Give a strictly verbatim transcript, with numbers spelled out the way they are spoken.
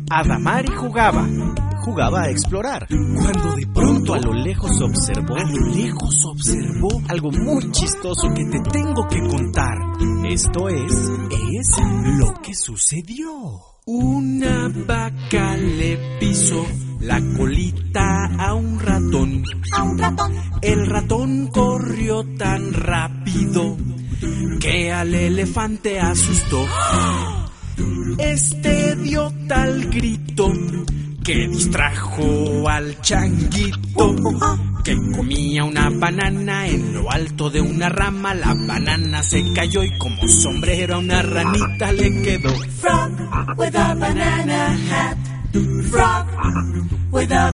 Adamari jugaba, jugaba a explorar, cuando de pronto a lo lejos observó, a lo lejos observó algo muy chistoso que te tengo que contar. Esto es, es lo que sucedió. Una vaca le pisó la colita a un ratón. A un ratón. El ratón corrió tan rápido que al elefante asustó. Este dio tal grito que distrajo al changuito, que comía una banana en lo alto de una rama. La banana se cayó y como sombrero a una ranita le quedó. Frog with a banana hat. Frog with a